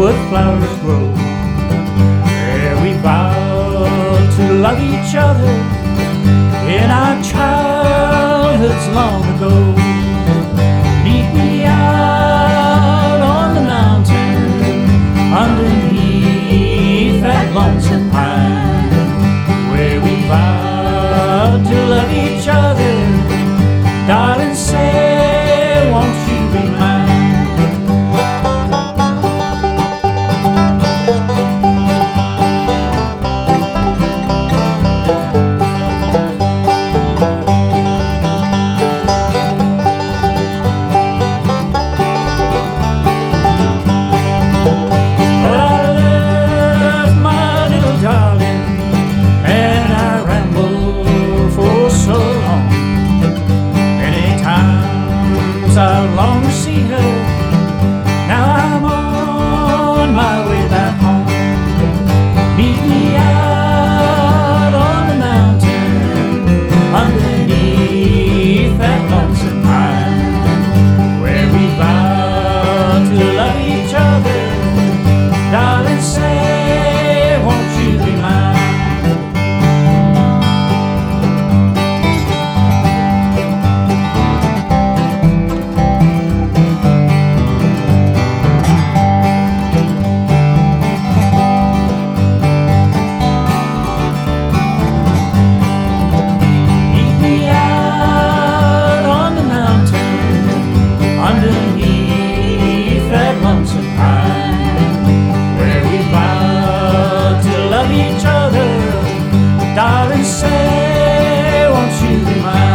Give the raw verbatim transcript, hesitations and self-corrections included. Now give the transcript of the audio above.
where flowers grow, where we vowed to love each other in our childhoods long ago. Meet me out on the mountain underneath that lonesome pine, where we vowed to love each other. Darling, say, won't you be mine? I long to see her. Now I'm on my way back home. Meet me out on the mountain underneath that lonesome pine, where we vowed to love each other. Darling, say, won't you be mine? Underneath that lonesome pine, where we vowed to love each other. Darling, say, won't you be mine?